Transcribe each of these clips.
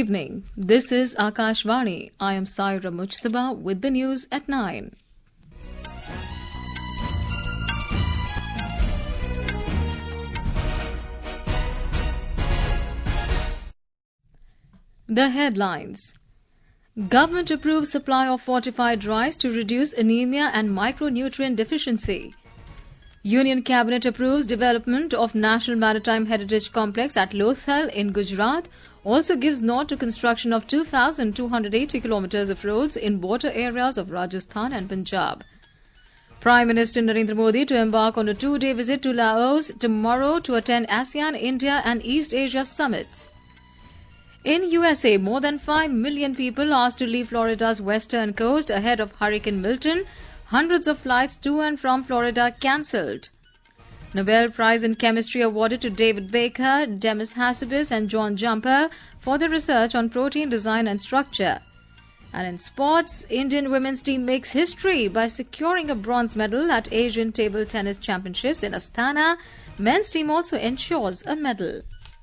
evening. This is Akashvani. I am Saira Mujtaba with the news at 9. The headlines. Government approves supply of fortified rice to reduce anemia and micronutrient deficiency. Union Cabinet approves development of National Maritime Heritage Complex at Lothal in Gujarat, also gives nod to construction of 2,280 kilometers of roads in border areas of Rajasthan and Punjab. Prime Minister Narendra Modi to embark on a 2-day visit to Laos tomorrow to attend ASEAN, India and East Asia summits. In USA, more than 5 million people asked to leave Florida's western coast ahead of Hurricane Milton. Hundreds of flights to and from Florida cancelled. Nobel Prize in Chemistry awarded to David Baker, Demis Hassabis and John Jumper for their research on protein design and structure. And in sports, Indian women's team makes history by securing a bronze medal at Asian Table Tennis Championships in Astana. Men's team also ensures a medal.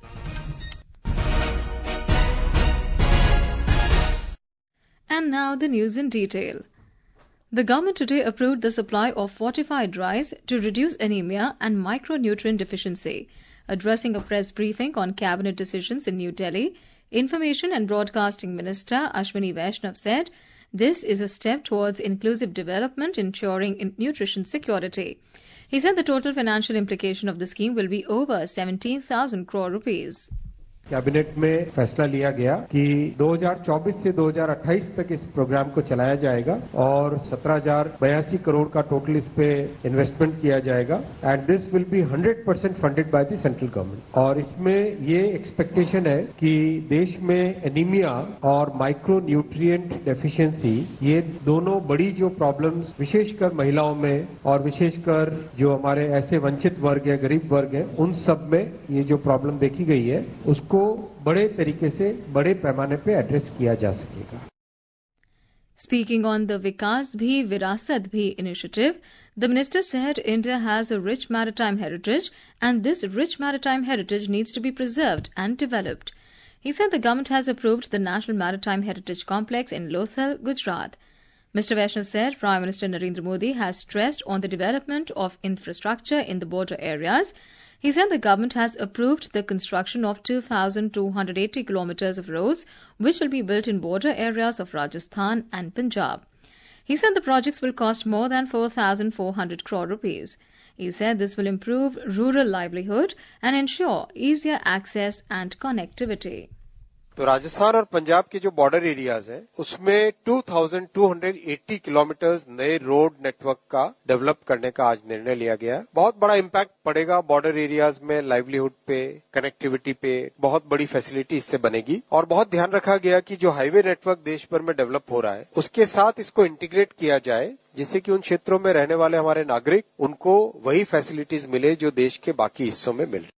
And now the news in detail. The government today approved the supply of fortified rice to reduce anemia and micronutrient deficiency. Addressing a press briefing on cabinet decisions in New Delhi, Information and Broadcasting Minister Ashwini Vaishnav said, this is a step towards inclusive development ensuring nutrition security. He said the total financial implication of the scheme will be over 17,000 crore rupees. Cabinet में फैसला लिया गया कि 2024 से 2028 तक इस programme को चलाया जाएगा और 17,082 करोड़ का टोटल इस पे इन्वेस्टमेंट किया जाएगा and this will be 100% funded by the central government और इसमें ये एक्सपेक्टेशन है कि देश में एनीमिया और माइक्रो न्यूट्रिएंट डेफिशिएंसी ये दोनों बड़ी जो प्रॉब्लम्स विशेषकर महिलाओं में और विशेषकर जो हमारे ऐसे वंचित वर्ग है गरीब वर्ग है उन सब में ये जो प्रॉब्लम देखी गई है उसको बड़े तरीके से बड़े पैमाने पे एड्रेस किया जा सकेगा. Speaking on the Vikas Bhi Virasat Bhi initiative, the minister said India has a rich maritime heritage and this rich maritime heritage needs to be preserved and developed. He said the government has approved the National Maritime Heritage Complex in Lothal, Gujarat. Mr. Vaishnav said Prime Minister Narendra Modi has stressed on the development of infrastructure in the border areas. He said the government has approved the construction of 2,280 kilometers of roads, which will be built in border areas of Rajasthan and Punjab. He said the projects will cost more than 4,400 crore rupees. He said this will improve rural livelihood and ensure easier access and connectivity. तो राजस्थान और पंजाब के जो border areas हैं उसमें 2,280 kilometres नए road network का develop करने का आज निर्णय लिया गया है. बहुत बड़ा इम्पैक्ट पड़ेगा बॉर्डर एरियाज में लाइवलीहुड पे कनेक्टिविटी पे बहुत बड़ी फैसिलिटी इससे बनेगी और बहुत ध्यान रखा गया कि जो हाईवे नेटवर्क देश भर में डेवलप हो रहा है उसके साथ इसको इंटीग्रेट किया जाए जिससे कि उन क्षेत्रों में रहने वाले हमारे नागरिक उनको वही फैसिलिटीज मिले जो देश के बाकी हिस्सों में मिल.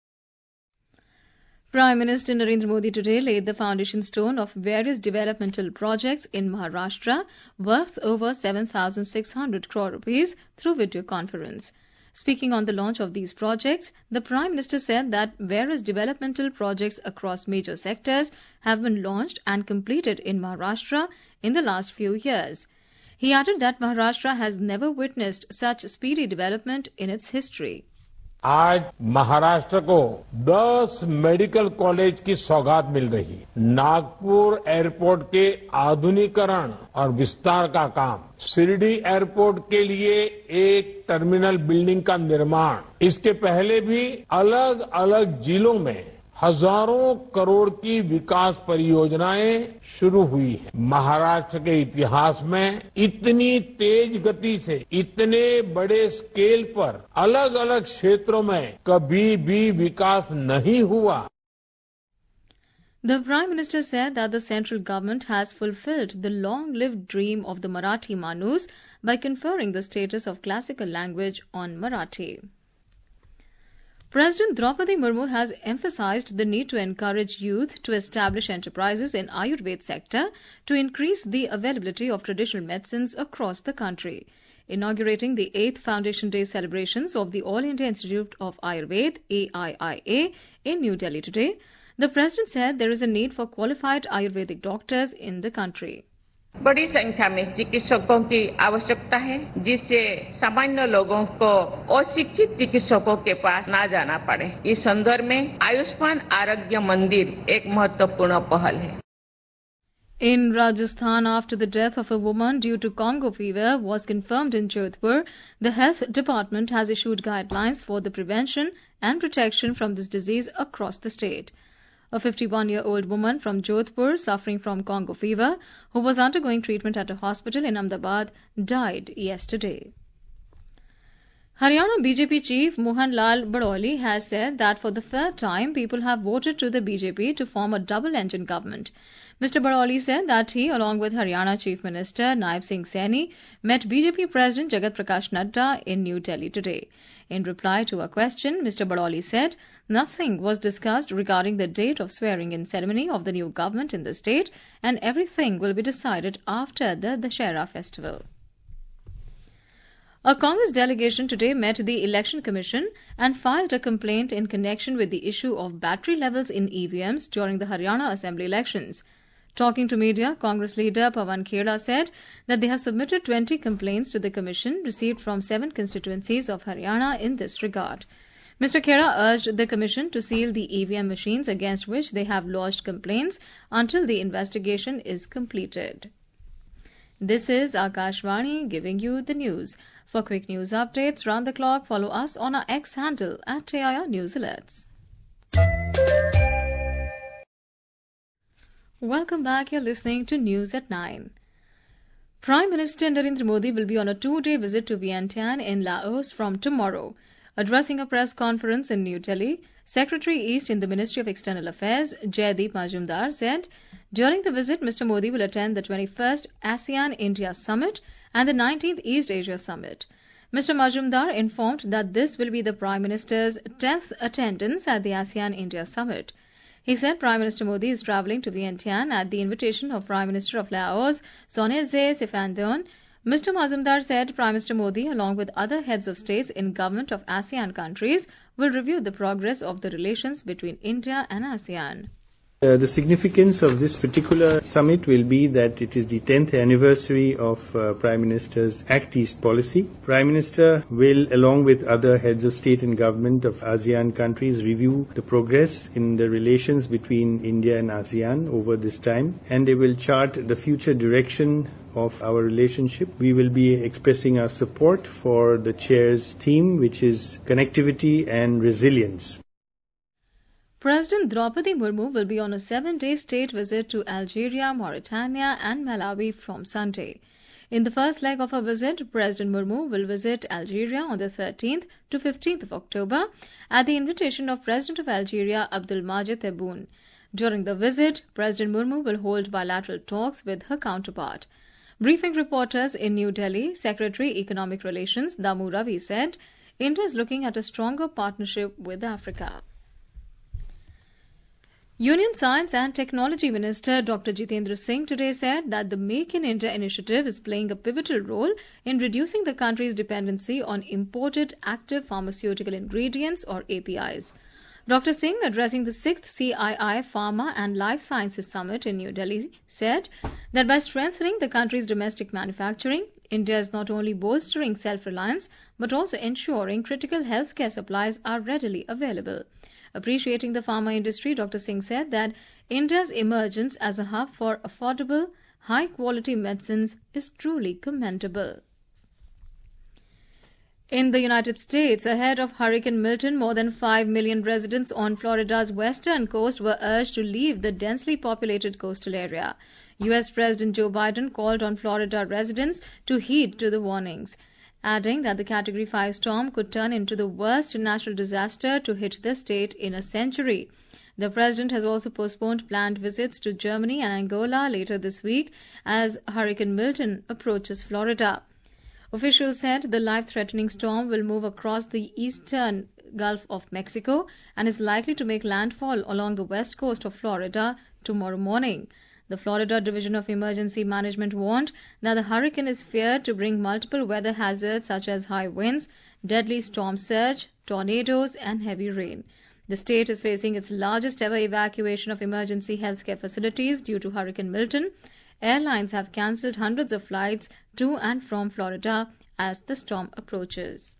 Prime Minister Narendra Modi today laid the foundation stone of various developmental projects in Maharashtra worth over 7,600 crore rupees through video conference. Speaking on the launch of these projects, the Prime Minister said that various developmental projects across major sectors have been launched and completed in Maharashtra in the last few years. He added that Maharashtra has never witnessed such speedy development in its history. आज महाराष्ट्र को 10 medical college की सौगात मिल रही है. Nagpur airport के आधुनिकीकरण और विस्तार का काम, शिरडी एयरपोर्ट के लिए एक टर्मिनल बिल्डिंग का निर्माण, इसके पहले भी अलग अलग जिलों में हजारों करोड़ की विकास परियोजनाएं शुरू हुई है. महाराष्ट्र के इतिहास में इतनी तेज गति से इतने बड़े स्केल पर अलग अलग क्षेत्रों में कभी भी विकास नहीं हुआ. The Prime Minister said that the central government has fulfilled the long-lived dream of the Marathi Manus by conferring the status of classical language on Marathi. President Draupadi Murmu has emphasized the need to encourage youth to establish enterprises in Ayurveda sector to increase the availability of traditional medicines across the country. Inaugurating the 8th Foundation Day celebrations of the All India Institute of Ayurveda, AIIA, in New Delhi today, The President said there is a need for qualified Ayurvedic doctors in the country. बड़ी संख्या में चिकित्सकों की आवश्यकता है, जिससे सामान्य लोगों को अशिक्षित चिकित्सकों के पास ना जाना पड़े। इस संदर्भ में आयुष्मान आरोग्य मंदिर एक महत्वपूर्ण पहल है। In Rajasthan, after the death of a woman due to Congo fever was confirmed in Jodhpur, the Health Department has issued guidelines for the prevention and protection from this disease across the state. A 51-year-old woman from Jodhpur suffering from Congo fever, who was undergoing treatment at a hospital in Ahmedabad, died yesterday. Haryana BJP chief Mohan Lal Badauli has said that for the third time people have voted to the BJP to form a double-engine government. Mr. Badauli said that he, along with Haryana Chief Minister Naib Singh Saini, met BJP President Jagat Prakash Nadda in New Delhi today. In reply to a question, Mr. Badauli said nothing was discussed regarding the date of swearing-in ceremony of the new government in the state, and everything will be decided after the Dussehra festival. A Congress delegation today met the Election Commission and filed a complaint in connection with the issue of battery levels in EVMs during the Haryana Assembly elections. Talking to media, Congress leader Pawan Khera said that they have submitted 20 complaints to the Commission received from 7 constituencies of Haryana in this regard. Mr. Khera urged the Commission to seal the EVM machines against which they have lodged complaints until the investigation is completed. This is Akashvani giving you the news. For quick news updates round the clock, follow us on our X handle @AIR News Alerts. Welcome back. You're listening to News at 9. Prime Minister Narendra Modi will be on a 2-day visit to Vientiane in Laos from tomorrow. Addressing a press conference in New Delhi, Secretary East in the Ministry of External Affairs, Jaideep Majumdar, said during the visit, Mr. Modi will attend the 21st ASEAN-India Summit and the 19th East Asia Summit. Mr. Majumdar informed that this will be the Prime Minister's 10th attendance at the ASEAN-India Summit. He said Prime Minister Modi is travelling to Vientiane at the invitation of Prime Minister of Laos, Sonexay Siphandone. Mr. Majumdar said Prime Minister Modi, along with other heads of states in government of ASEAN countries, will review the progress of the relations between India and ASEAN. The significance of this particular summit will be that it is the 10th anniversary of Prime Minister's Act East policy. Prime Minister will, along with other heads of state and government of ASEAN countries, review the progress in the relations between India and ASEAN over this time, and they will chart the future direction of our relationship. We will be expressing our support for the chair's theme, which is connectivity and resilience. President Draupadi Murmu will be on a 7-day state visit to Algeria, Mauritania and Malawi from Sunday. In the first leg of her visit, President Murmu will visit Algeria on the 13th to 15th of October at the invitation of President of Algeria, Abdelmadjid Tebboune. During the visit, President Murmu will hold bilateral talks with her counterpart. Briefing reporters in New Delhi, Secretary Economic Relations Damu Ravi said, India is looking at a stronger partnership with Africa. Union Science and Technology Minister Dr. Jitendra Singh today said that the Make in India initiative is playing a pivotal role in reducing the country's dependency on imported active pharmaceutical ingredients or APIs. Dr. Singh, addressing the 6th CII Pharma and Life Sciences Summit in New Delhi, said that by strengthening the country's domestic manufacturing, India is not only bolstering self-reliance but also ensuring critical healthcare supplies are readily available. Appreciating the pharma industry, Dr. Singh said that India's emergence as a hub for affordable, high-quality medicines is truly commendable. In the United States, ahead of Hurricane Milton, more than 5 million residents on Florida's western coast were urged to leave the densely populated coastal area. U.S. President Joe Biden called on Florida residents to heed to the warnings, adding that the Category 5 storm could turn into the worst natural disaster to hit the state in a century. The president has also postponed planned visits to Germany and Angola later this week as Hurricane Milton approaches Florida. Officials said the life-threatening storm will move across the eastern Gulf of Mexico and is likely to make landfall along the west coast of Florida tomorrow morning. The Florida Division of Emergency Management warned that the hurricane is feared to bring multiple weather hazards such as high winds, deadly storm surge, tornadoes, and heavy rain. The state is facing its largest ever evacuation of emergency healthcare facilities due to Hurricane Milton. Airlines have cancelled hundreds of flights to and from Florida as the storm approaches.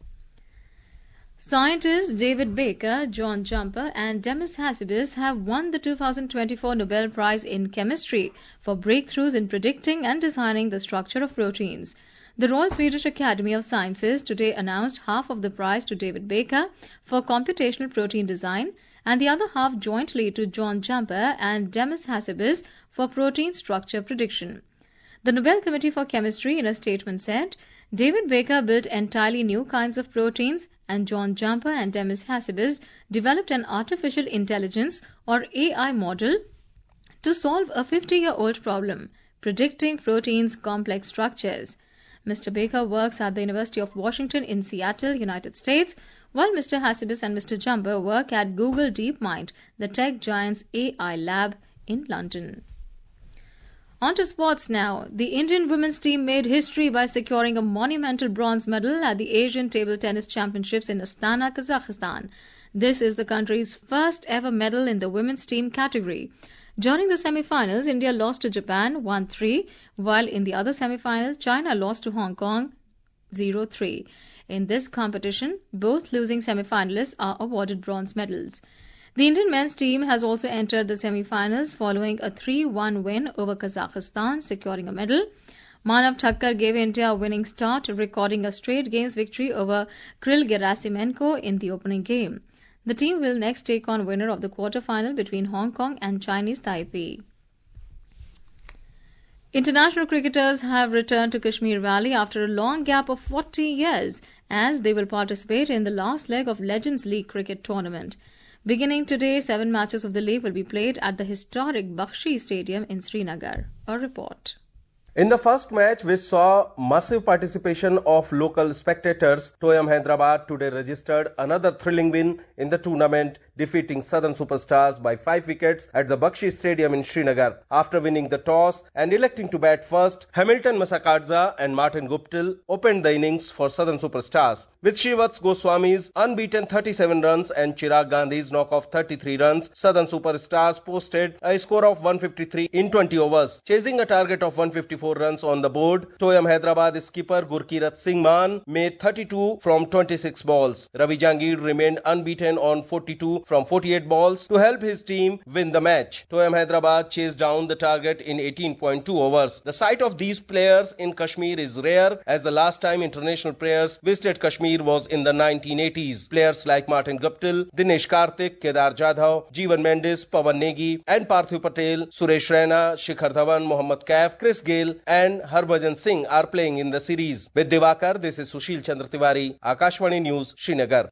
Scientists David Baker, John Jumper and Demis Hassabis have won the 2024 Nobel Prize in Chemistry for breakthroughs in predicting and designing the structure of proteins. The Royal Swedish Academy of Sciences today announced half of the prize to David Baker for computational protein design and the other half jointly to John Jumper and Demis Hassabis for protein structure prediction. The Nobel Committee for Chemistry in a statement said, David Baker built entirely new kinds of proteins and John Jumper and Demis Hassabis developed an artificial intelligence or AI model to solve a 50-year-old problem, predicting proteins' complex structures. Mr. Baker works at the University of Washington in Seattle, United States, while Mr. Hassabis and Mr. Jumper work at Google DeepMind, the tech giant's AI lab in London. On to sports now. The Indian women's team made history by securing a monumental bronze medal at the Asian Table Tennis Championships in Astana, Kazakhstan. This is the country's first ever medal in the women's team category. During the semi-finals, India lost to Japan 1-3, while in the other semi-final, China lost to Hong Kong 0-3. In this competition, both losing semi-finalists are awarded bronze medals. The Indian men's team has also entered the semi-finals following a 3-1 win over Kazakhstan, securing a medal. Manav Thakkar gave India a winning start, recording a straight games victory over Kirill Gerasimenko in the opening game. The team will next take on winner of the quarter-final between Hong Kong and Chinese Taipei. International cricketers have returned to Kashmir Valley after a long gap of 40 years as they will participate in the last leg of Legends League cricket tournament. Beginning today, 7 matches of the league will be played at the historic Bakshi Stadium in Srinagar. A report. In the first match, which saw massive participation of local spectators, Toyam Hyderabad today registered another thrilling win in the tournament, defeating Southern Superstars by 5 wickets at the Bakshi Stadium in Srinagar. After winning the toss and electing to bat first, Hamilton Masakadza and Martin Guptill opened the innings for Southern Superstars. With Shivats Goswami's unbeaten 37 runs and Chirag Gandhi's knock of 33 runs, Southern Superstars posted a score of 153 in 20 overs. Chasing a target of 154 runs on the board, Toyam Hyderabad skipper Gurkirat Singh Maan made 32 from 26 balls. Ravi Jangir remained unbeaten on 42 from 48 balls to help his team win the match. Toyam Hyderabad chased down the target in 18.2 overs. The sight of these players in Kashmir is rare, as the last time international players visited Kashmir was in the 1980s. Players like Martin Guptill, Dinesh Karthik, Kedar Jadhav, Jeevan Mendes, Pawan Negi and Parthiv Patel, Suresh Raina, Shikhar Dhawan, Mohammad Kaif, Chris Gayle and Harbhajan Singh are playing in the series. With Divakar, this is Sushil Chandra Tiwari, Akashvani News, Srinagar.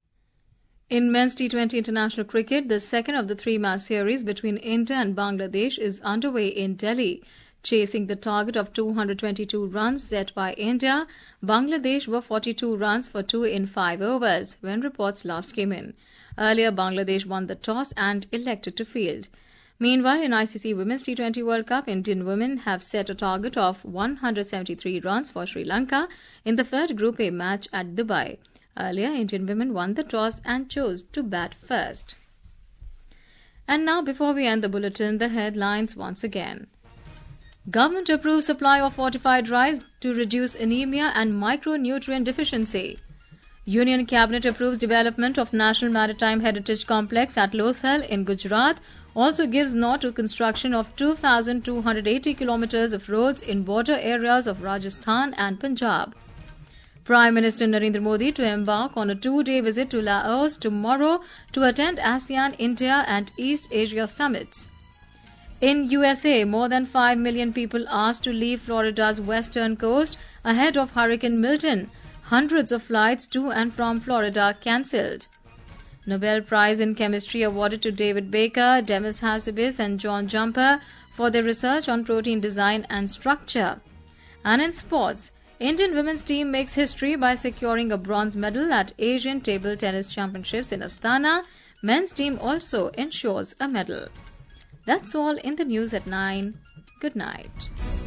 In men's T20 international cricket, the second of the 3-match series between India and Bangladesh is underway in Delhi. Chasing the target of 222 runs set by India, Bangladesh were 42 runs for 2 in 5 overs when reports last came in. Earlier, Bangladesh won the toss and elected to field. Meanwhile, in ICC Women's T20 World Cup, Indian women have set a target of 173 runs for Sri Lanka in the third Group A match at Dubai. Earlier, Indian women won the toss and chose to bat first. And now, before we end the bulletin, the headlines once again. Government approves supply of fortified rice to reduce anemia and micronutrient deficiency. Union Cabinet approves development of National Maritime Heritage Complex at Lothal in Gujarat, also gives nod to construction of 2,280 kilometers of roads in border areas of Rajasthan and Punjab. Prime Minister Narendra Modi to embark on a 2-day visit to Laos tomorrow to attend ASEAN, India and East Asia summits. In USA, more than 5 million people asked to leave Florida's western coast ahead of Hurricane Milton. Hundreds of flights to and from Florida cancelled. Nobel Prize in Chemistry awarded to David Baker, Demis Hassabis and John Jumper for their research on protein design and structure. And in sports, Indian women's team makes history by securing a bronze medal at Asian Table Tennis Championships in Astana. Men's team also ensures a medal. That's all in the news at 9. Good night.